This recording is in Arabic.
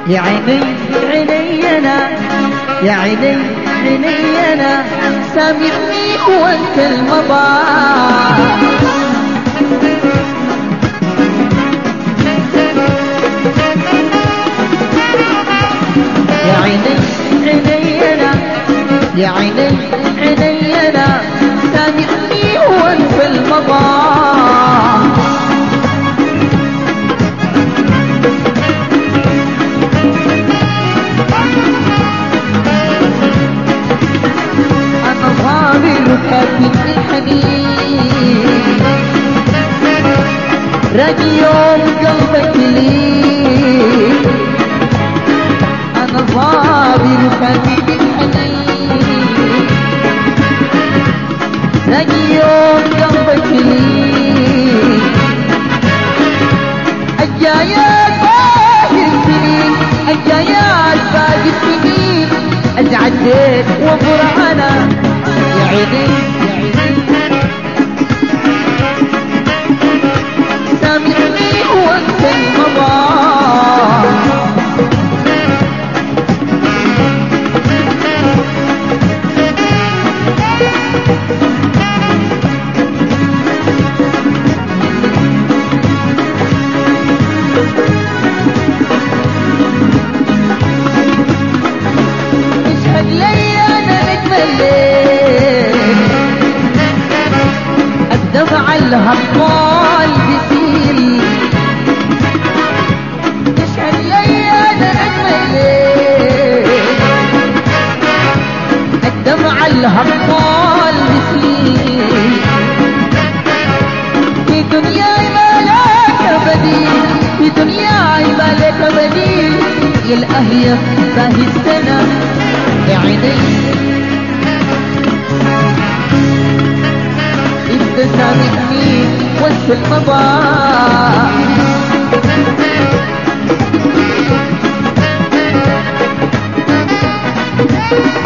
يا عيني عيني انا، يا عيني عيني انا، سامحني وانت المضى. يا عيني عيني انا، يا عيني عيني انا، سامحني وانت المضى. كاتب الحنين راجي يوم قلبك لي، أنا صابر كاتب الحنين راجي يوم قلبك لي. الجايات باقي السنين، الجايات باقي السنين، اتعديت وفرحنا يا عيني سامحني وانت المضى. اشهد لي انا نجم الليل، الدمع الهطال بيسيل. اشهد لي انا نجم الليل، الدمع الهطال بيسيل. في دنياي ما لك بديل، في دنياي ما لك بديل، يا الأهية باهي السنة يا عيني. انت سامحني وانت المضى.